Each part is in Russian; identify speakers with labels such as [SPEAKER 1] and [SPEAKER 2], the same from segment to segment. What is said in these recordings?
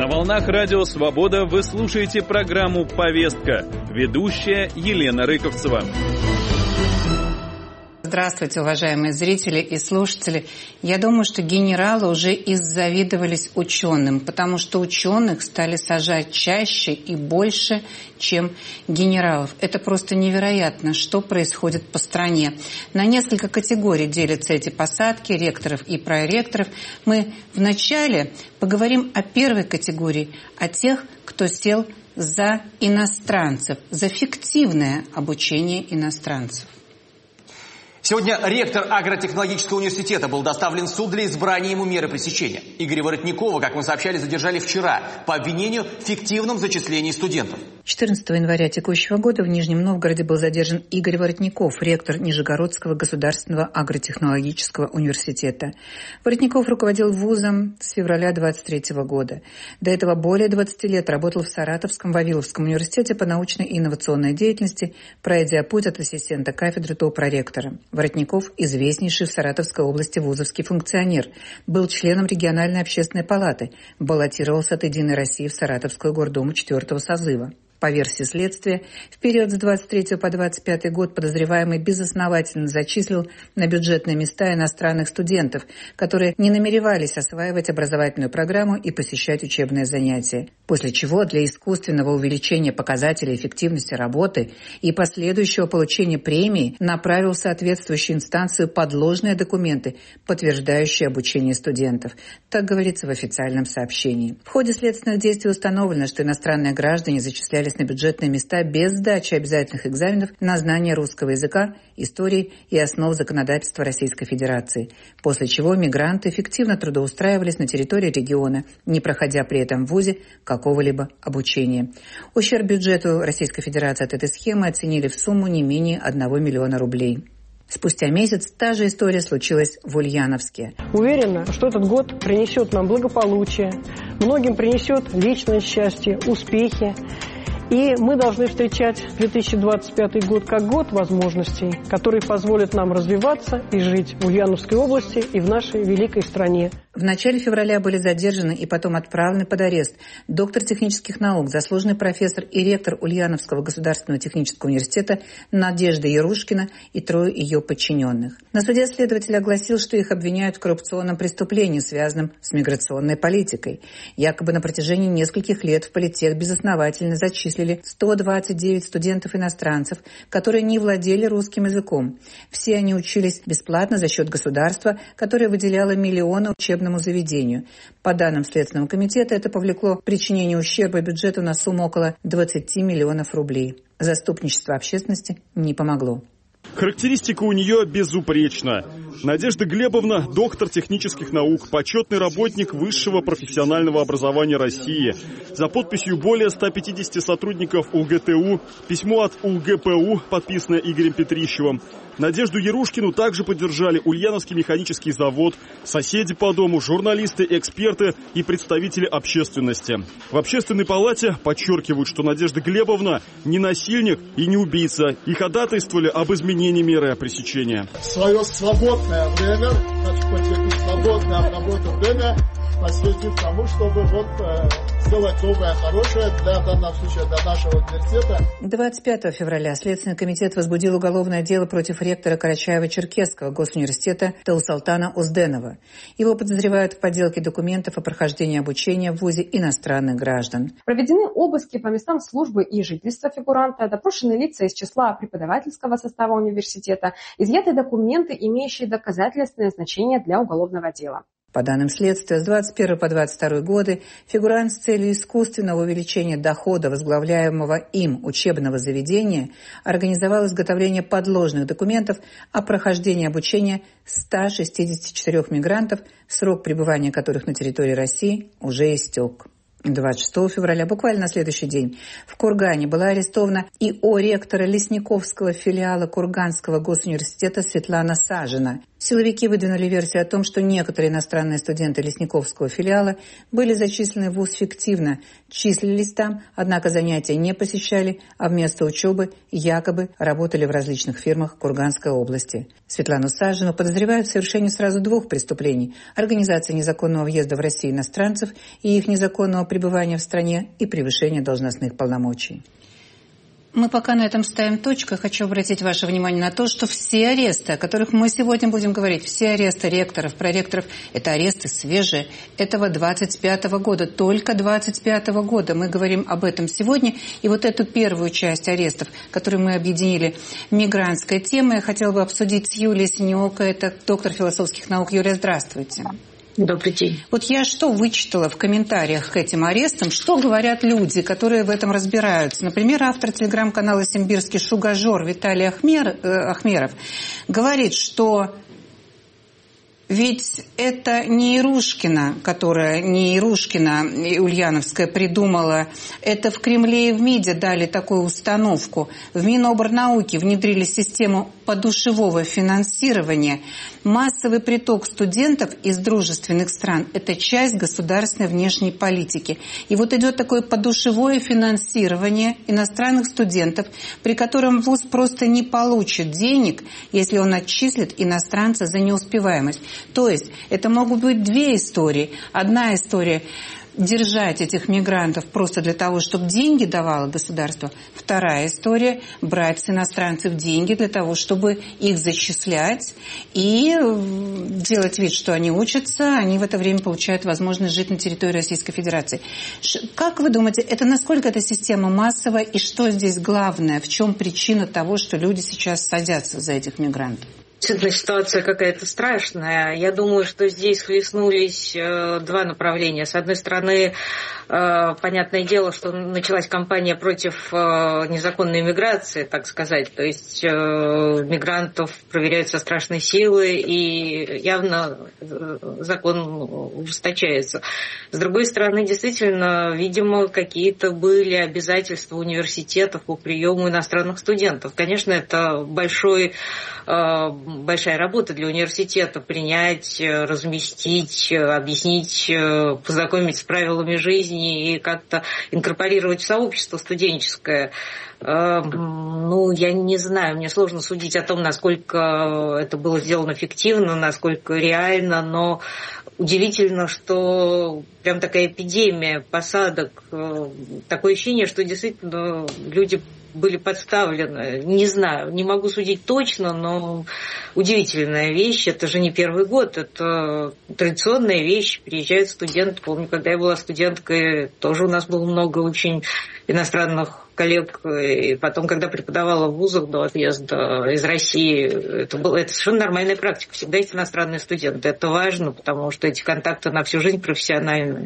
[SPEAKER 1] На волнах Радио Свобода вы слушаете программу «Повестка». Ведущая Елена Рыковцева.
[SPEAKER 2] Здравствуйте, уважаемые зрители и слушатели. Я думаю, что генералы уже иззавидовались ученым, потому что ученых стали сажать чаще и больше, чем генералов. Это просто невероятно, что происходит по стране. На несколько категорий делятся эти посадки ректоров и проректоров. Мы вначале поговорим о первой категории, о тех, кто сел за иностранцев, за фиктивное обучение иностранцев.
[SPEAKER 3] Сегодня ректор агротехнологического университета был доставлен в суд для избрания ему меры пресечения. Игоря Воротникова, как мы сообщали, задержали вчера по обвинению в фиктивном зачислении студентов.
[SPEAKER 2] 14 января текущего года в Нижнем Новгороде был задержан Игорь Воротников, ректор Нижегородского государственного агротехнологического университета. Воротников руководил вузом с февраля 23 года. До этого более 20 лет работал в Саратовском Вавиловском университете по научной и инновационной деятельности, пройдя путь от ассистента кафедры до проректора. Воротников – известнейший в Саратовской области вузовский функционер, был членом региональной общественной палаты, баллотировался от «Единой России» в Саратовскую гордуму 4-го созыва. По версии следствия, в период с 23 по 25 год подозреваемый безосновательно зачислил на бюджетные места иностранных студентов, которые не намеревались осваивать образовательную программу и посещать учебные занятия. После чего для искусственного увеличения показателей эффективности работы и последующего получения премии направил в соответствующую инстанцию подложные документы, подтверждающие обучение студентов. Так говорится в официальном сообщении. В ходе следственных действий установлено, что иностранные граждане зачислялись на бюджетные места без сдачи обязательных экзаменов на знание русского языка, истории и основ законодательства Российской Федерации, после чего мигранты эффективно трудоустраивались на территории региона, не проходя при этом в вузе какого-либо обучения. Ущерб бюджету Российской Федерации от этой схемы оценили в сумму не менее 1 миллиона рублей. Спустя месяц та же история случилась в Ульяновске.
[SPEAKER 4] Уверена, что этот год принесет нам благополучие, многим принесет личное счастье, успехи. И мы должны встречать 2025 год как год возможностей, который позволит нам развиваться и жить в Ульяновской области и в нашей великой стране.
[SPEAKER 2] В начале февраля были задержаны и потом отправлены под арест доктор технических наук, заслуженный профессор и ректор Ульяновского государственного технического университета Надежда Ярушкина и 3 ее подчиненных. На суде следователь огласил, что их обвиняют в коррупционном преступлении, связанном с миграционной политикой. Якобы на протяжении нескольких лет в политех безосновательно зачислили 129 студентов-иностранцев, которые не владели русским языком. Все они учились бесплатно за счет государства, которое выделяло миллионы учебному заведению. По данным Следственного комитета, это повлекло к причинению ущерба бюджету на сумму около 20 миллионов рублей. Заступничество общественности не помогло.
[SPEAKER 5] Характеристика у нее безупречна. Надежда Глебовна – доктор технических наук, почетный работник высшего профессионального образования России. За подписью более 150 сотрудников УГТУ, письмо от УГПУ, подписанное Игорем Петрищевым. Надежду Ярушкину также поддержали Ульяновский механический завод, соседи по дому, журналисты, эксперты и представители общественности. В общественной палате подчеркивают, что Надежда Глебовна не насильник и не убийца, и ходатайствовали об изменении меры пресечения.
[SPEAKER 6] Свое свободное время, свободное от работы время посвятить тому, чтобы сделать доброе, хорошее для, в данном случае, для нашего университета.
[SPEAKER 2] 25 февраля Следственный комитет возбудил уголовное дело против ректора Карачаево-Черкесского госуниверситета Таусалтана Узденова. Его подозревают в подделке документов о прохождении обучения в вузе иностранных граждан.
[SPEAKER 7] Проведены обыски по местам службы и жительства фигуранта, допрошены лица из числа преподавательского состава университета, изъяты документы, имеющие доказательственное значение для уголовного дела.
[SPEAKER 2] По данным следствия, с 21 по 22 годы фигурант с целью искусственного увеличения дохода возглавляемого им учебного заведения организовал изготовление подложных документов о прохождении обучения 164 мигрантов, срок пребывания которых на территории России уже истек. 26 февраля, буквально на следующий день, в Кургане была арестована ИО ректора Лесниковского филиала Курганского госуниверситета Светлана Сажина. Силовики выдвинули версию о том, что некоторые иностранные студенты Лесниковского филиала были зачислены в вуз фиктивно, числились там, однако занятия не посещали, а вместо учебы якобы работали в различных фирмах Курганской области. Светлану Сажину подозревают в совершении сразу двух преступлений – организации незаконного въезда в Россию иностранцев и их незаконного пребывания в стране и превышения должностных полномочий. Мы пока на этом ставим точку. Я хочу обратить ваше внимание на то, что все аресты, о которых мы сегодня будем говорить, все аресты ректоров, проректоров, это аресты свежие, этого 25-го года, только 25-го года. Мы говорим об этом сегодня. И вот эту первую часть арестов, которую мы объединили мигрантской темой, я хотела бы обсудить с Юлией Синеокой, это доктор философских наук. Юлия, здравствуйте.
[SPEAKER 8] Добрый день.
[SPEAKER 2] Вот я что вычитала в комментариях к этим арестам, что говорят люди, которые в этом разбираются. Например, автор телеграм-канала «Симбирский шугажор» Виталий Ахмеров говорит, что ведь это не Ирушкина, Ульяновская придумала, это в Кремле и в МИДе дали такую установку. В Минобрнауке внедрили систему подушевого финансирования. Массовый приток студентов из дружественных стран – это часть государственной внешней политики. И вот идет такое подушевое финансирование иностранных студентов, при котором вуз просто не получит денег, если он отчислит иностранца за неуспеваемость. То есть это могут быть две истории. Одна история – держать этих мигрантов просто для того, чтобы деньги давало государство. Вторая история – брать с иностранцев деньги для того, чтобы их зачислять и делать вид, что они учатся, они в это время получают возможность жить на территории Российской Федерации. Как вы думаете, насколько эта система массовая и что здесь главное? В чем причина того, что люди сейчас садятся за этих мигрантов?
[SPEAKER 8] Действительно, ситуация какая-то страшная. Я думаю, что здесь схлестнулись два направления. С одной стороны, понятное дело, что началась кампания против незаконной миграции, так сказать. То есть мигрантов проверяют со страшной силой, и явно закон ужесточается. С другой стороны, действительно, видимо, какие-то были обязательства университетов по приему иностранных студентов. Конечно, это большая работа для университета принять, разместить, объяснить, познакомить с правилами жизни и как-то инкорпорировать в сообщество студенческое. Я не знаю, мне сложно судить о том, насколько это было сделано фиктивно, насколько реально, но удивительно, что прям такая эпидемия посадок, такое ощущение, что действительно люди были подставлены. Не знаю, не могу судить точно, но удивительная вещь. Это же не первый год, это традиционная вещь. Приезжают студенты. Помню, когда я была студенткой, тоже у нас было много очень иностранных коллег. И потом, когда преподавала в вузах до отъезда из России, это совершенно нормальная практика. Всегда есть иностранные студенты. Это важно, потому что эти контакты на всю жизнь профессиональные.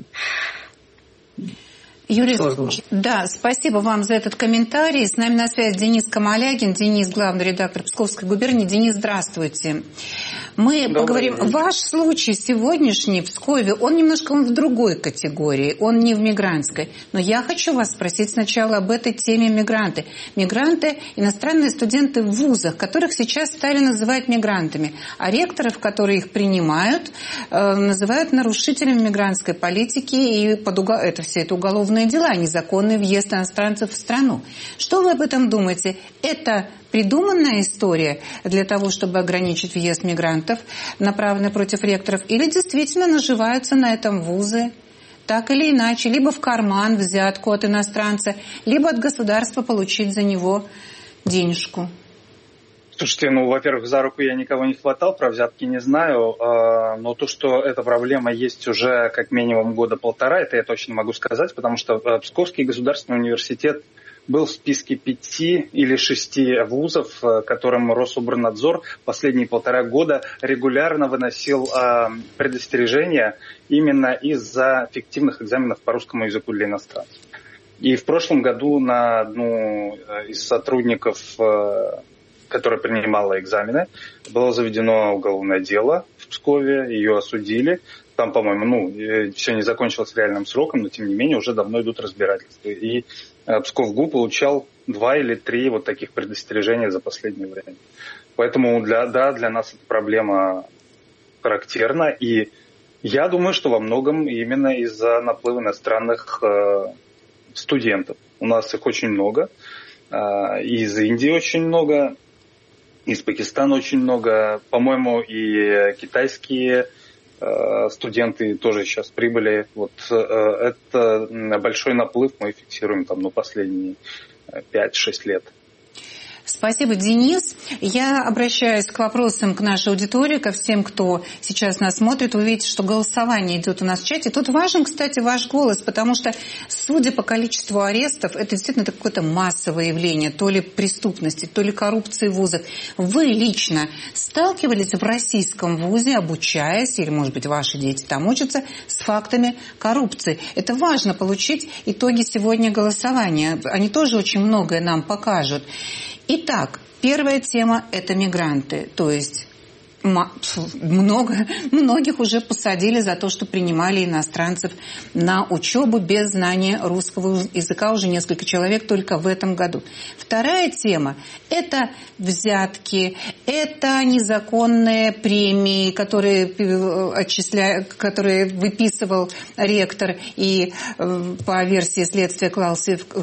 [SPEAKER 2] Юрий, да, спасибо вам за этот комментарий. С нами на связи Денис Камалягин. Денис, главный редактор Псковской губернии. Денис, здравствуйте. Мы поговорим. Ваш случай сегодняшний в Пскове, он немножко в другой категории, он не в мигрантской. Но я хочу вас спросить сначала об этой теме мигранты. Мигранты, иностранные студенты в вузах, которых сейчас стали называть мигрантами, а ректоров, которые их принимают, называют нарушителями мигрантской политики, и это все это уголовные дела, незаконный въезд иностранцев в страну. Что вы об этом думаете? Это придуманная история для того, чтобы ограничить въезд мигрантов, направленная против ректоров, или действительно наживаются на этом вузы? Так или иначе, либо в карман взятку от иностранца, либо от государства получить за него денежку.
[SPEAKER 9] Слушайте, во-первых, за руку я никого не хватал, про взятки не знаю, но то, что эта проблема есть уже как минимум года полтора, это я точно могу сказать, потому что Псковский государственный университет был в списке 5 или 6 вузов, которым Рособорнадзор последние полтора года регулярно выносил предостережения именно из-за фиктивных экзаменов по русскому языку для иностранцев. И в прошлом году на одну из сотрудников, которая принимала экзамены, было заведено уголовное дело в Пскове, ее осудили. Там, по-моему, все не закончилось реальным сроком, но, тем не менее, уже давно идут разбирательства. И Псковгу получал 2 или 3 вот таких предостережения за последнее время. Поэтому для нас эта проблема характерна. И я думаю, что во многом именно из-за наплыва иностранных студентов. У нас их очень много. Из Индии очень много. Из Пакистана очень много. По-моему, и китайские студенты тоже сейчас прибыли. Вот это большой наплыв мы фиксируем последние 5-6 лет.
[SPEAKER 2] Спасибо, Денис. Я обращаюсь к вопросам к нашей аудитории, ко всем, кто сейчас нас смотрит. Вы видите, что голосование идет у нас в чате. Тут важен, кстати, ваш голос, потому что, судя по количеству арестов, это действительно какое-то массовое явление, то ли преступности, то ли коррупции в вузах. Вы лично сталкивались в российском вузе, обучаясь, или, может быть, ваши дети там учатся, с фактами коррупции? Это важно получить итоги сегодня голосования. Они тоже очень многое нам покажут. Итак, первая тема – это мигранты, то есть многих уже посадили за то, что принимали иностранцев на учебу без знания русского языка, уже несколько человек только в этом году. Вторая тема – это взятки, это незаконные премии, которые выписывал ректор и по версии следствия клал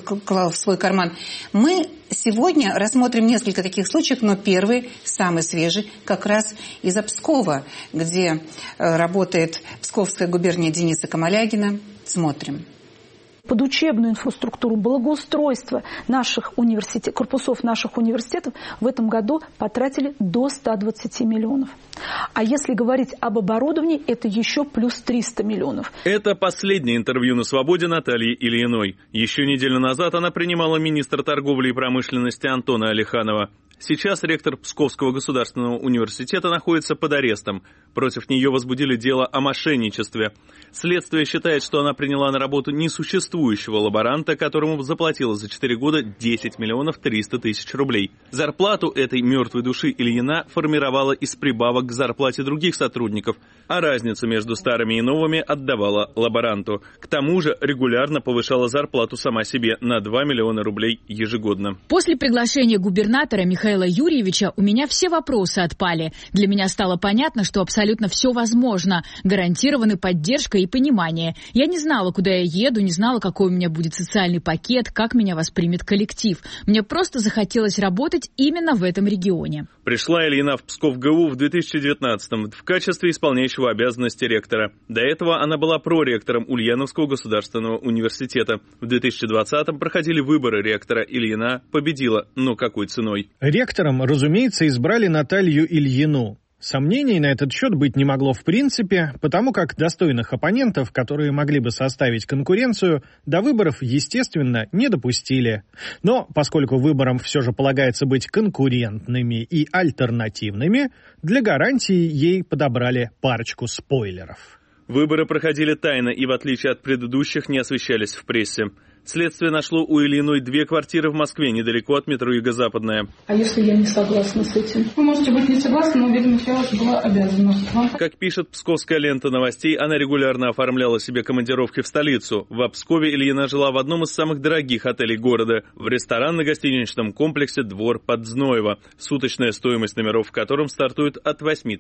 [SPEAKER 2] в свой карман. Мы сегодня рассмотрим несколько таких случаев, но первый, самый свежий, как раз из Пскова, где работает Псковская губерния Дениса Камалягина. Смотрим.
[SPEAKER 10] Под учебную инфраструктуру, благоустройство наших корпусов наших университетов в этом году потратили до 120 миллионов. А если говорить об оборудовании, это еще плюс 300 миллионов.
[SPEAKER 1] Это последнее интервью на «Свободе» Натальи Ильиной. Еще неделю назад она принимала министра торговли и промышленности Антона Алиханова. Сейчас ректор Псковского государственного университета находится под арестом. Против нее возбудили дело о мошенничестве. Следствие считает, что она приняла на работу несуществующего лаборанта, которому заплатила за 4 года 10 миллионов 300 тысяч рублей. Зарплату этой мертвой души Ильина формировала из прибавок к зарплате других сотрудников, а разницу между старыми и новыми отдавала лаборанту. К тому же регулярно повышала зарплату сама себе на 2 миллиона рублей ежегодно.
[SPEAKER 11] После приглашения губернатора Михаила Юрьевича у меня все вопросы отпали. Для меня стало понятно, что абсолютно все возможно. Гарантированы поддержка и понимание. Я не знала, куда я еду, не знала, какой у меня будет социальный пакет, как меня воспримет коллектив. Мне просто захотелось работать именно в этом регионе.
[SPEAKER 1] Пришла Ильина в Псков ГУ в 2019-м в качестве исполняющего обязанности ректора. До этого она была проректором Ульяновского государственного университета. В 2020-м проходили выборы ректора. Ильина победила, но какой ценой?
[SPEAKER 12] Ректором, разумеется, избрали Наталью Ильину. Сомнений на этот счет быть не могло в принципе, потому как достойных оппонентов, которые могли бы составить конкуренцию, до выборов, естественно, не допустили. Но поскольку выборам все же полагается быть конкурентными и альтернативными, для гарантии ей подобрали парочку спойлеров.
[SPEAKER 1] Выборы проходили тайно и, в отличие от предыдущих, не освещались в прессе. Следствие нашло у Ильиной 2 квартиры в Москве, недалеко от метро Юго-Западная.
[SPEAKER 10] А если я не согласна с этим?
[SPEAKER 13] Вы можете быть не согласны, но, видимо, я была обязана.
[SPEAKER 1] Как пишет Псковская лента новостей, она регулярно оформляла себе командировки в столицу. В Пскове Ильина жила в одном из самых дорогих отелей города, в ресторанно-гостиничном комплексе «Двор под Зноево», суточная стоимость номеров в котором стартует от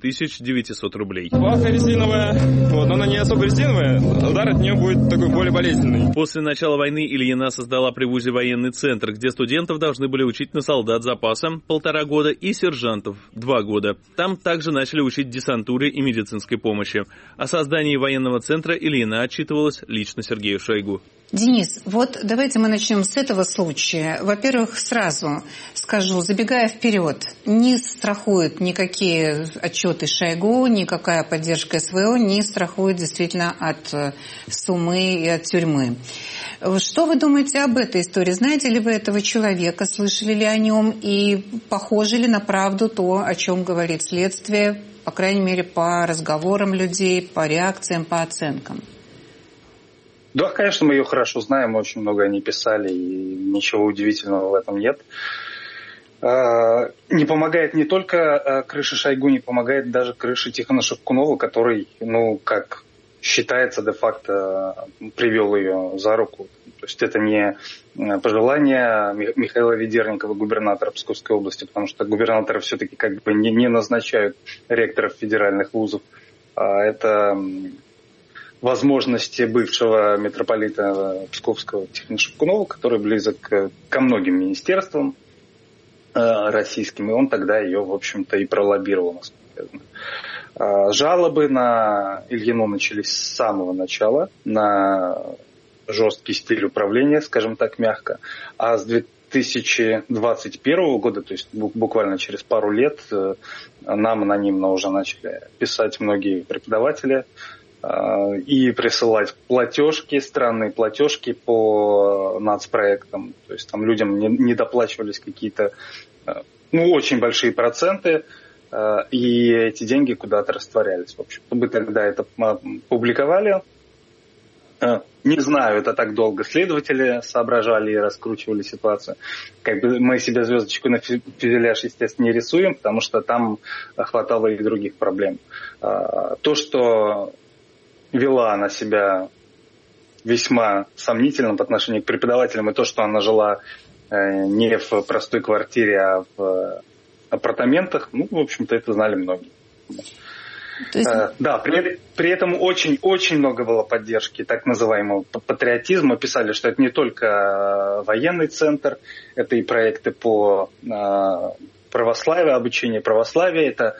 [SPEAKER 1] 8900 рублей.
[SPEAKER 14] Плаха резиновая, но она не особо резиновая, удар от нее будет такой более болезненный.
[SPEAKER 1] После начала войны Ильина создала при вузе военный центр, где студентов должны были учить на солдат запаса 1,5 года и сержантов 2 года. Там также начали учить десантуре и медицинской помощи. О создании военного центра Ильина отчитывалась лично Сергею Шойгу.
[SPEAKER 2] Денис, вот давайте мы начнем с этого случая. Во-первых, сразу скажу, забегая вперед, не страхуют никакие отчеты Шойгу, никакая поддержка СВО не страхует действительно от Сумы и от тюрьмы. Что вы думаете об этой истории? Знаете ли вы этого человека, слышали ли о нем и похоже ли на правду то, о чем говорит следствие, по крайней мере, по разговорам людей, по реакциям, по оценкам?
[SPEAKER 9] Да, конечно, мы ее хорошо знаем, очень много они писали, и ничего удивительного в этом нет. Не помогает не только крыша Шойгу, не помогает даже крыша Тихона Шевкунова, который, как считается де-факто привел ее за руку. То есть это не пожелание Михаила Ведерникова, губернатора Псковской области, потому что губернаторы все-таки как бы не назначают ректоров федеральных вузов, а это возможности бывшего митрополита Псковского Тихона Шевкунова, который близок ко многим министерствам российским, и он тогда ее, в общем-то, и пролоббировал, насколько я знаю. Жалобы на Ильину начались с самого начала, на жесткий стиль управления, скажем так, мягко. А с 2021 года, то есть буквально через пару лет, нам анонимно уже начали писать многие преподаватели и присылать платежки, странные платежки по нацпроектам. То есть там людям не доплачивались какие-то, очень большие проценты, и эти деньги куда-то растворялись. В общем, мы тогда это публиковали. Не знаю, это так долго следователи соображали и раскручивали ситуацию. Как бы мы себе звездочку на фюзеляж, естественно, не рисуем, потому что там хватало и других проблем. То, что вела она себя весьма сомнительно по отношению к преподавателям, и то, что она жила не в простой квартире, а в апартаментах, в общем-то, это знали многие. Есть... Да, при этом очень много было поддержки так называемого патриотизма. Писали, что это не только военный центр, это и проекты по православию, обучение православия, это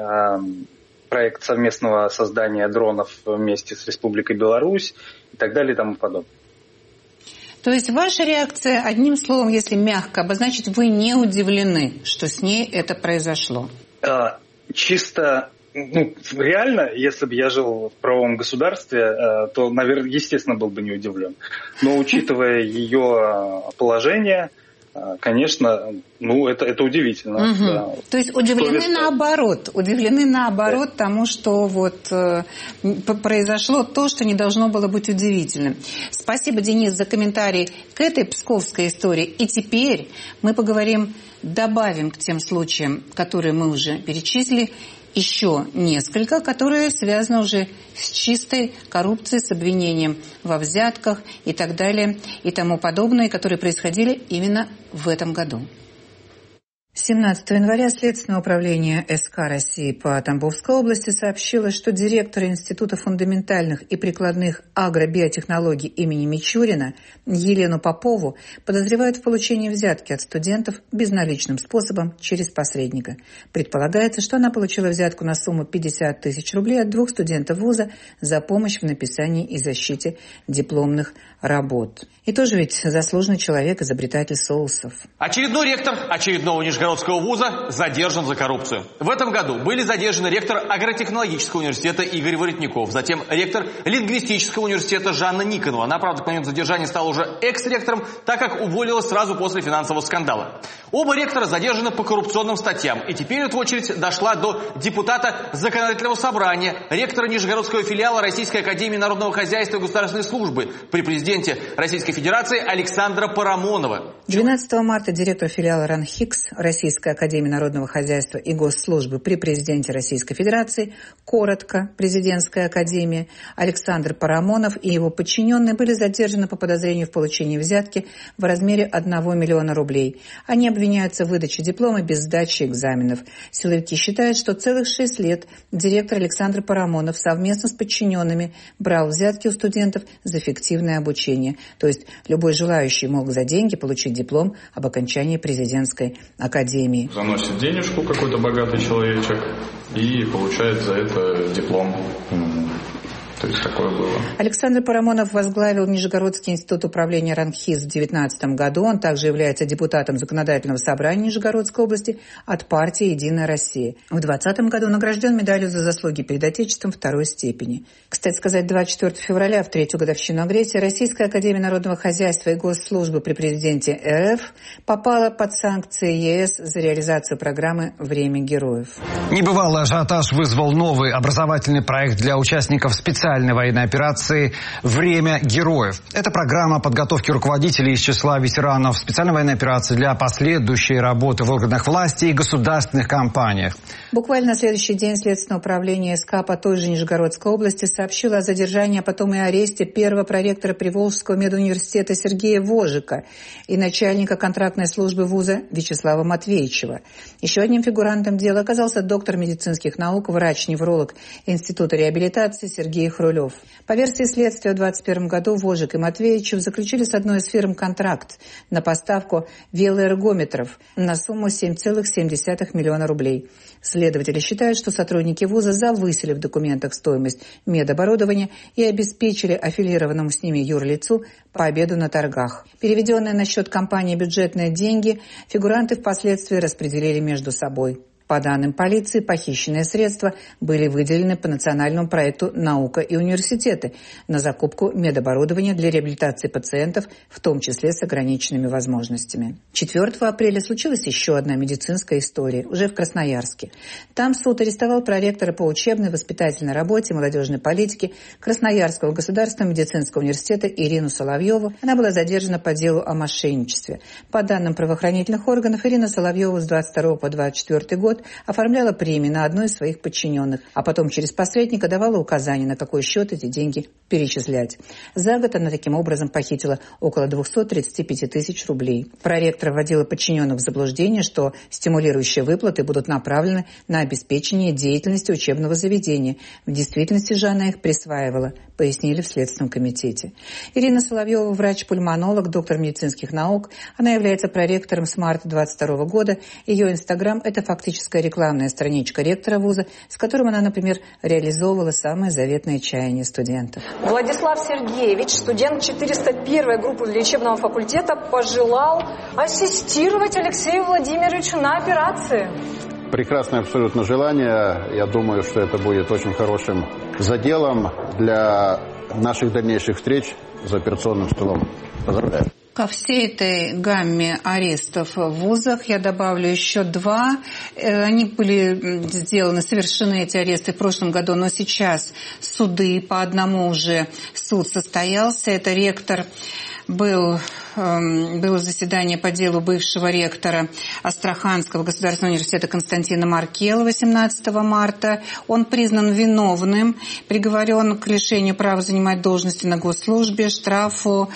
[SPEAKER 9] проект совместного создания дронов вместе с Республикой Беларусь и так далее и тому подобное.
[SPEAKER 2] То есть ваша реакция, одним словом, если мягко обозначить, вы не удивлены, что с ней это произошло?
[SPEAKER 9] Чисто... реально, если бы я жил в правовом государстве, то, наверное, естественно, был бы не удивлен. Но учитывая ее положение, конечно, это удивительно.
[SPEAKER 2] Угу. Да. То есть удивлены наоборот тому, что произошло то, что не должно было быть удивительным. Спасибо, Денис, за комментарий к этой псковской истории. И теперь мы добавим к тем случаям, которые мы уже перечислили, еще несколько, которые связаны уже с чистой коррупцией, с обвинением во взятках и так далее и тому подобное, которые происходили именно в этом году. 17 января Следственное управление СК России по Тамбовской области сообщило, что директора Института фундаментальных и прикладных агробиотехнологий имени Мичурина Елену Попову подозревают в получении взятки от студентов безналичным способом через посредника. Предполагается, что она получила взятку на сумму 50 тысяч рублей от 2 студентов вуза за помощь в написании и защите дипломных работ. И тоже ведь заслуженный человек, изобретатель соусов.
[SPEAKER 3] Очередной ректор очередного Нижегородского вуза задержан за коррупцию. В этом году были задержаны ректор агротехнологического университета Игорь Воротников, затем ректор лингвистического университета Жанна Никонова. Она, правда, к моменту задержания стала уже экс-ректором, так как уволилась сразу после финансового скандала. Оба ректора задержаны по коррупционным статьям. И теперь эта очередь дошла до депутата Законодательного собрания, ректора Нижегородского филиала Российской академии народного хозяйства и государственной службы при президенте Российской Федерации Александра Парамонова.
[SPEAKER 2] 12 марта директор филиала РАНХИКС Российской академии народного хозяйства и госслужбы при президенте Российской Федерации, коротко президентская академия, Александр Парамонов и его подчиненные были задержаны по подозрению в получении взятки в размере 1 миллиона рублей. Они обвиняются в выдаче диплома без сдачи экзаменов. Силовики считают, что целых 6 лет директор Александр Парамонов совместно с подчиненными брал взятки у студентов за фиктивное обучение. То есть любой желающий мог за деньги получить диплом об окончании президентской академии.
[SPEAKER 14] Заносит денежку какой-то богатый человечек и получает за это диплом. То есть такое было.
[SPEAKER 2] Александр Парамонов возглавил Нижегородский институт управления РАНХИКС в 2019 году. Он также является депутатом Законодательного собрания Нижегородской области от партии «Единая Россия». В 2020 году награжден медалью за заслуги перед Отечеством 2-й степени. Кстати сказать, 24 февраля, в 3-ю годовщину агрессии, Российская академия народного хозяйства и госслужбы при президенте РФ попала под санкции ЕС за реализацию программы «Время героев».
[SPEAKER 15] Небывалый ажиотаж вызвал новый образовательный проект для участников специальной специальной военной операции «Время героев». Это программа подготовки руководителей из числа ветеранов специальной военной операции для последующей работы в органах власти и государственных компаниях.
[SPEAKER 2] Буквально на следующий день Следственное управление СК по той же Нижегородской области сообщило о задержании, а потом и аресте первого проректора Приволжского медуниверситета Сергея Вожика и начальника контрактной службы вуза Вячеслава Матвеичева. Еще одним фигурантом дела оказался доктор медицинских наук, врач-невролог Института реабилитации Сергей Хрулев. По версии следствия, в 2021 году Вожик и Матвеичев заключили с одной из фирм контракт на поставку велоэргометров на сумму 7,7 миллиона рублей. Следователи считают, что сотрудники вуза завысили в документах стоимость медоборудования и обеспечили аффилированному с ними юрлицу победу на торгах. Переведенные на счет компании бюджетные деньги фигуранты впоследствии распределили между собой. По данным полиции, похищенные средства были выделены по национальному проекту «Наука и университеты» на закупку медоборудования для реабилитации пациентов, в том числе с ограниченными возможностями. 4 апреля случилась еще одна медицинская история, уже в Красноярске. Там суд арестовал проректора по учебной, воспитательной работе, молодежной политике Красноярского государственного медицинского университета Ирину Соловьеву. Она была задержана по делу о мошенничестве. По данным правоохранительных органов, Ирина Соловьева с 22 по 24 год оформляла премии на одной из своих подчиненных, а потом через посредника давала указания, на какой счет эти деньги перечислять. За год она таким образом похитила около 235 тысяч рублей. Проректор вводила подчиненных в заблуждение, что стимулирующие выплаты будут направлены на обеспечение деятельности учебного заведения. В действительности же она их присваивала, пояснили в Следственном комитете. Ирина Соловьева, врач-пульмонолог, доктор медицинских наук. Она является проректором с марта 2022 года. Ее Инстаграм – это фактически рекламная страничка ректора вуза, с которым она, например, реализовывала самые заветные чаяния студентов.
[SPEAKER 16] Владислав Сергеевич, студент 401 группы лечебного факультета, пожелал ассистировать Алексею Владимировичу на операции.
[SPEAKER 17] Прекрасное абсолютно желание. Я думаю, что это будет очень хорошим заделом для наших дальнейших встреч за операционным столом. Поздравляю.
[SPEAKER 2] Ко всей этой гамме арестов в вузах я добавлю еще 2. Они были сделаны, совершены эти аресты в прошлом году, но сейчас суды, по одному уже суд состоялся. Это ректор было заседание по делу бывшего ректора Астраханского государственного университета Константина Маркела 18 марта. Он признан виновным, приговорен к лишению права занимать должности на госслужбе, штрафу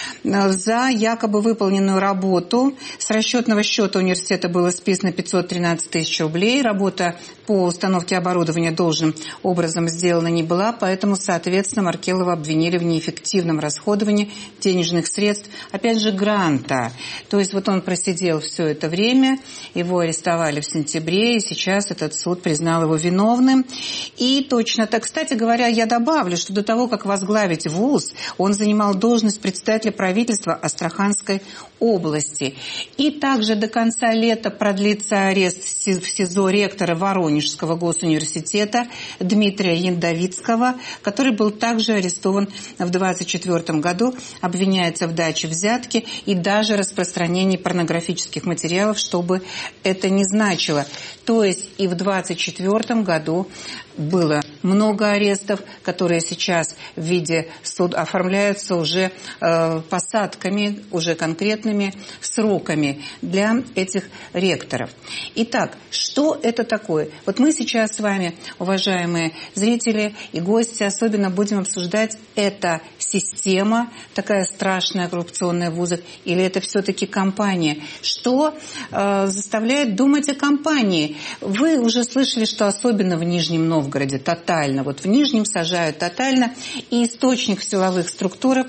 [SPEAKER 2] за якобы выполненную работу. С расчетного счета университета было списано 513 тысяч рублей. Работа по установке оборудования должным образом сделана не была, поэтому, соответственно, Маркелова обвинили в неэффективном расходовании денежных средств, опять же, гранта. То есть вот он просидел все это время, его арестовали в сентябре, и сейчас этот суд признал его виновным. И точно так, кстати говоря, я добавлю, что до того, как возглавить вуз, он занимал должность председателя правительства Астраханской области. И также до конца лета продлится арест в СИЗО ректора Воронежского госуниверситета Дмитрия Яндовицкого, который был также арестован в 2024 году, обвиняется в даче взятки и даже распространении порнографических материалов, чтобы это не значило. То есть и в 2024 году было много арестов, которые сейчас в виде суда оформляются уже посадками, уже конкретными сроками для этих ректоров. Итак, что это такое? Вот мы сейчас с вами, уважаемые зрители и гости, особенно будем обсуждать, это система, такая страшная коррупционная в вузах, или это все-таки компания? Что заставляет думать о компании? Вы уже слышали, что особенно в Нижнем Новгороде тотально, вот в Нижнем сажают тотально, и источник в силовых структурах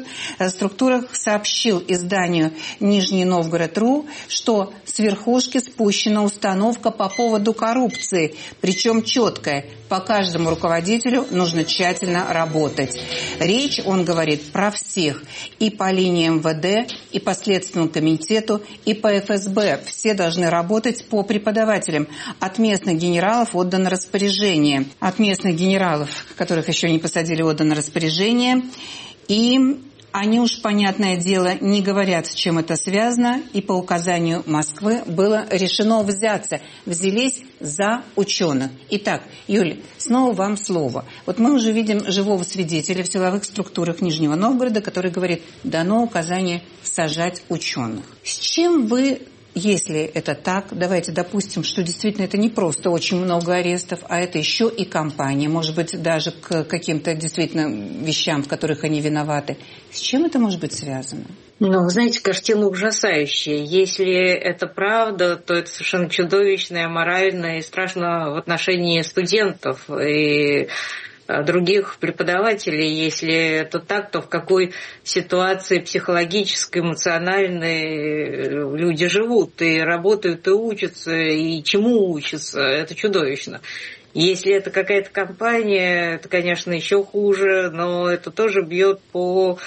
[SPEAKER 2] сообщил изданию Нижний Новгород.ру, что с верхушки спущена установка по поводу коррупции, причем четкая. По каждому руководителю нужно тщательно работать. Речь, он говорит, про всех. И по линии МВД, и по Следственному комитету, и по ФСБ. Все должны работать по преподавателям. От местных генералов отдано распоряжение. От местных генералов, которых еще не посадили, отдано распоряжение. И Они уж, понятное дело, не говорят, с чем это связано, и по указанию Москвы было решено взялись за ученых. Итак, Юль, снова вам слово. Вот мы уже видим живого свидетеля в силовых структурах Нижнего Новгорода, который говорит, дано указание сажать ученых. С чем вы... Если это так, давайте допустим, что действительно это не просто очень много арестов, а это еще и кампания, может быть, даже к каким-то действительно вещам, в которых они виноваты. С чем это может быть связано?
[SPEAKER 8] Ну, вы знаете, картина ужасающая. Если это правда, то это совершенно чудовищно, аморально и страшно в отношении студентов и других преподавателей. Если это так, то в какой ситуации психологической, эмоциональной люди живут и работают, и учатся, и чему учатся. Это чудовищно. Если это какая-то компания, это, конечно, еще хуже, но это тоже бьет по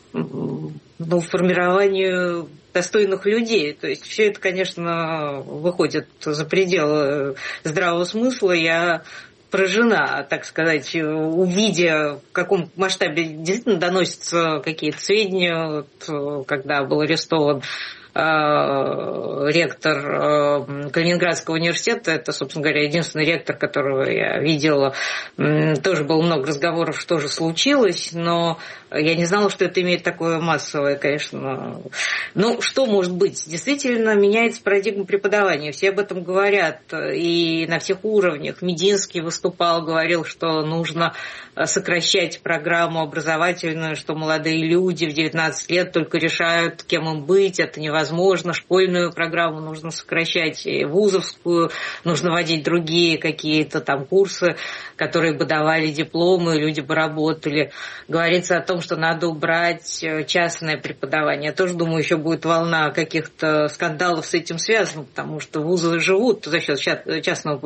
[SPEAKER 8] формированию достойных людей. То есть все это, конечно, выходит за пределы здравого смысла. Я поражена, так сказать, увидя, в каком масштабе действительно доносятся какие-то сведения, когда был арестован ректор Калининградского университета, это, собственно говоря, единственный ректор, которого я видела. Тоже было много разговоров, что же случилось, но я не знала, что это имеет такое массовое, конечно. Ну, что может быть? Действительно, меняется парадигма преподавания. Все об этом говорят, и на всех уровнях. Мединский выступал, говорил, что нужно сокращать программу образовательную, что молодые люди в 19 лет только решают, кем им быть, это невозможно. Школьную программу нужно сокращать, и вузовскую, нужно вводить другие какие-то там курсы, которые бы давали дипломы, люди бы работали. Говорится о том, что надо убрать частное преподавание. Я тоже думаю, еще будет волна каких-то скандалов с этим связана, потому что вузы живут за счет частных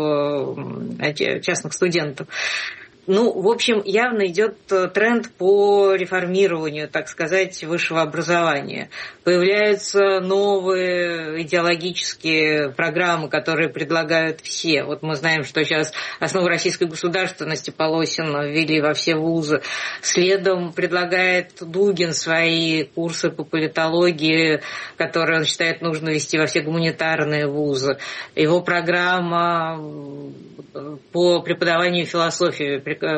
[SPEAKER 8] студентов. Ну, в общем, явно идет тренд по реформированию, так сказать, высшего образования. Появляются новые идеологические программы, которые предлагают все. Вот мы знаем, что сейчас основу российской государственности Полосина ввели во все вузы. Следом предлагает Дугин свои курсы по политологии, которые он считает нужно вести во все гуманитарные вузы. Его программа по преподаванию философии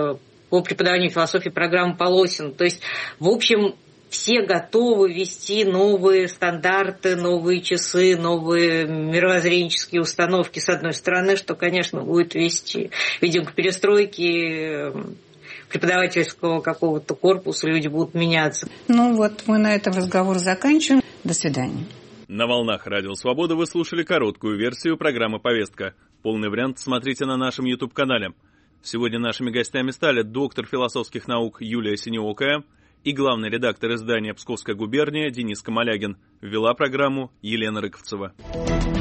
[SPEAKER 8] программы Полосин. То есть, в общем, все готовы ввести новые стандарты, новые часы, новые мировоззренческие установки, с одной стороны, что, конечно, будет вести, видимо, к перестройке преподавательского какого-то корпуса, люди будут меняться.
[SPEAKER 2] Ну вот, мы на этом разговор заканчиваем. До свидания.
[SPEAKER 1] На волнах Радио Свобода вы слушали короткую версию программы «Повестка». Полный вариант смотрите на нашем YouTube-канале. Сегодня нашими гостями стали доктор философских наук Юлия Синеокая и главный редактор издания «Псковская губерния» Денис Камалягин. Вела программу Елена Рыковцева.